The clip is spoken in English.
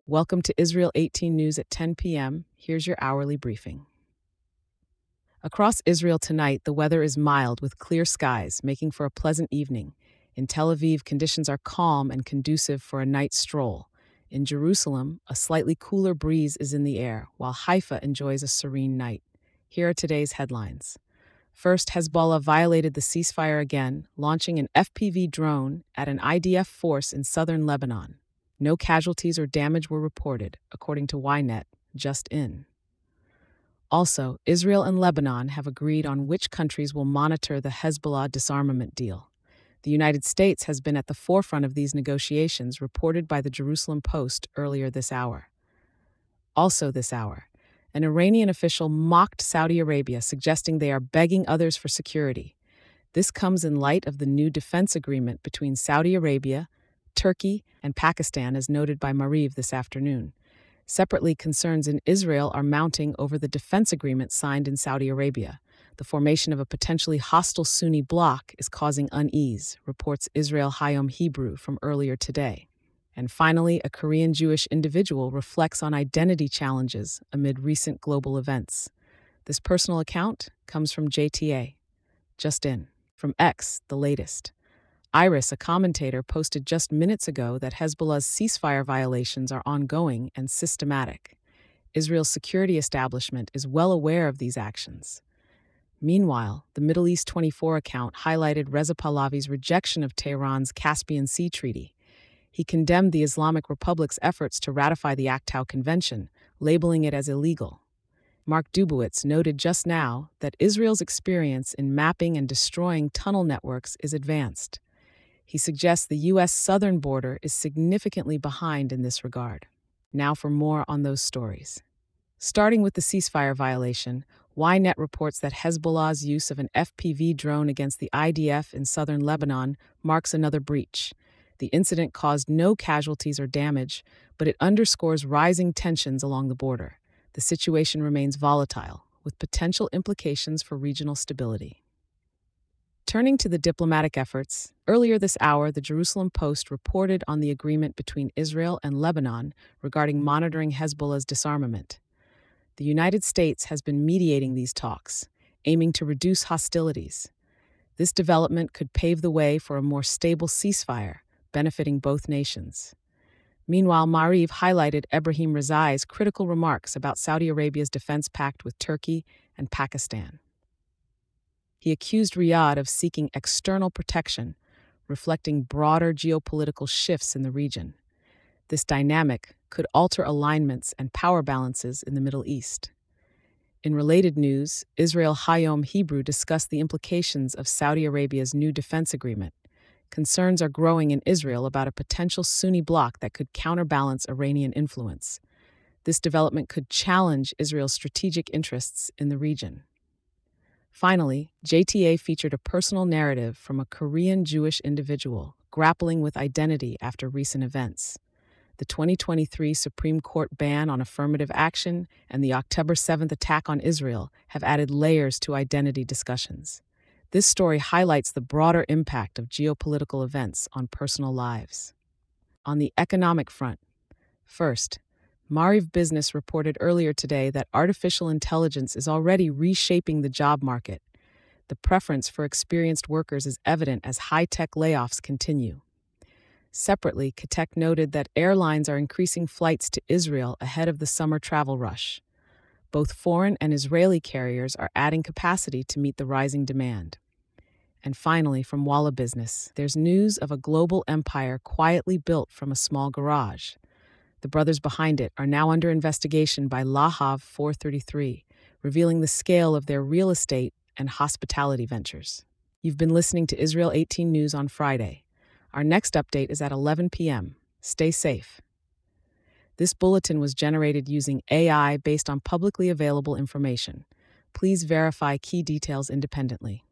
Welcome to Israel 18 News at 10 p.m. Here's your hourly briefing. Across Israel tonight, the weather is mild with clear skies, making for a pleasant evening. In Tel Aviv, conditions are calm and conducive for a night stroll. In Jerusalem, a slightly cooler breeze is in the air, while Haifa enjoys a serene night. Here are today's headlines. First, Hezbollah violated the ceasefire again, launching an FPV drone at an IDF force in southern Lebanon. No casualties or damage were reported, according to Ynet, just in. Also, Israel and Lebanon have agreed on which countries will monitor the Hezbollah disarmament deal. The United States has been at the forefront of these negotiations, reported by the Jerusalem Post earlier this hour. Also this hour, an Iranian official mocked Saudi Arabia, suggesting they are begging others for security. This comes in light of the new defense agreement between Saudi Arabia, Turkey, and Pakistan, as noted by Maariv this afternoon. Separately, concerns in Israel are mounting over the defense agreement signed in Saudi Arabia. The formation of a potentially hostile Sunni bloc is causing unease, reports Israel Hayom Hebrew from earlier today. And finally, a Korean Jewish individual reflects on identity challenges amid recent global events. This personal account comes from JTA. Just in. From X, the latest. Iris, a commentator, posted just minutes ago that Hezbollah's ceasefire violations are ongoing and systematic. Israel's security establishment is well aware of these actions. Meanwhile, the Middle East 24 account highlighted Reza Pahlavi's rejection of Tehran's Caspian Sea Treaty. He condemned the Islamic Republic's efforts to ratify the Aktau Convention, labeling it as illegal. Mark Dubowitz noted just now that Israel's experience in mapping and destroying tunnel networks is advanced. He suggests the U.S. southern border is significantly behind in this regard. Now for more on those stories. Starting with the ceasefire violation, Ynet reports that Hezbollah's use of an FPV drone against the IDF in southern Lebanon marks another breach. The incident caused no casualties or damage, but it underscores rising tensions along the border. The situation remains volatile, with potential implications for regional stability. Turning to the diplomatic efforts, earlier this hour, the Jerusalem Post reported on the agreement between Israel and Lebanon regarding monitoring Hezbollah's disarmament. The United States has been mediating these talks, aiming to reduce hostilities. This development could pave the way for a more stable ceasefire, benefiting both nations. Meanwhile, Maariv highlighted Ebrahim Rezai's critical remarks about Saudi Arabia's defense pact with Turkey and Pakistan. He accused Riyadh of seeking external protection, reflecting broader geopolitical shifts in the region. This dynamic could alter alignments and power balances in the Middle East. In related news, Israel Hayom Hebrew discussed the implications of Saudi Arabia's new defense agreement. Concerns are growing in Israel about a potential Sunni bloc that could counterbalance Iranian influence. This development could challenge Israel's strategic interests in the region. Finally, JTA featured a personal narrative from a Korean Jewish individual grappling with identity after recent events. The 2023 Supreme Court ban on affirmative action and the October 7th attack on Israel have added layers to identity discussions. This story highlights the broader impact of geopolitical events on personal lives. On the economic front, first, Maariv Business reported earlier today that artificial intelligence is already reshaping the job market. The preference for experienced workers is evident as high-tech layoffs continue. Separately, Katek noted that airlines are increasing flights to Israel ahead of the summer travel rush. Both foreign and Israeli carriers are adding capacity to meet the rising demand. And finally, from Walla Business, there's news of a global empire quietly built from a small garage. The brothers behind it are now under investigation by Lahav 433, revealing the scale of their real estate and hospitality ventures. You've been listening to Israel 18 News on Friday. Our next update is at 11 p.m. Stay safe. This bulletin was generated using AI based on publicly available information. Please verify key details independently.